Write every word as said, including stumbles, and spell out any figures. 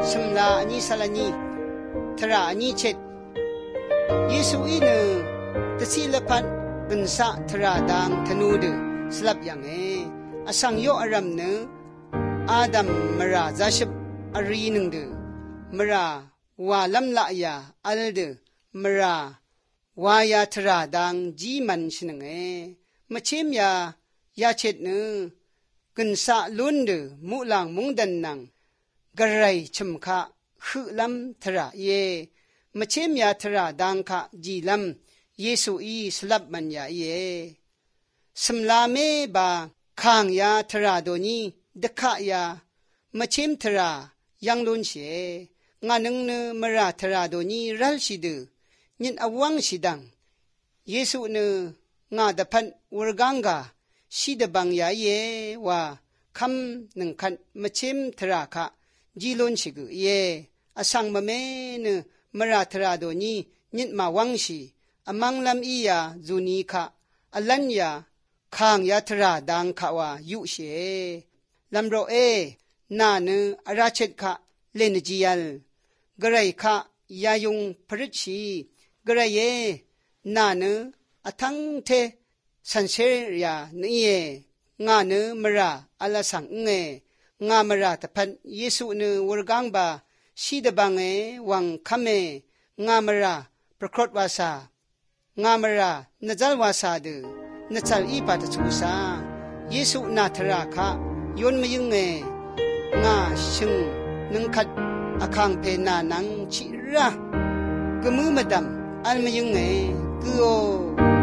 สมลาอันนี้สลานีทราอันนี้เช็ดเยซูอีเนตสิลพันกันสะทราดังธนูดสลับอย่างเออสังโยอารัมเนอาดัมมราซาชบอารีนึงเดมราวาลัมละยาอัลเดมราวายาทราดังจีมันชนึงเอมะเชมยายาเช็ดเนกันสะลุนเดมุลังมุงดันนังกระไรชมคะคือลำทราเยมะเชมยาทราดังคะจีลำเยซูอีสลับมันยาเยสมลาเมบาคางยาทราโดนีดะขะยามะเชมทรายังลุนเชงานึงเนมราทราโดนีรัลชิดนินอวังชิดังเยซูเนงาดะพันวรกังกาชิดบังยาเยวาคำหนึ่งคันมะเชมทราคะจีลุนชิกเยอสังมะเมเนมราทราโดนีนินมาวังชีอมังลำอียาจูนีคะอลัญญาคางยาทราดังคะวายุเชลำโรเอนาเนอราเชตคะเลนจียัลกระไรคะยายุงพริชีกระเยนาเนอทังเทสันเชรยาเนเยงาเนมราอลาสังเงงามราตพันเยซูเนวรกังบาชีดบังเอวังคเมงามราประครตวาสางามรานจัลวาสาเดนจัลอีปาตชูสาเยซูนาทราคะยนมยึงเงงาชิงนึงขัดอคังเพนานังชิระกมือมดำอันมยึงเงกือโอ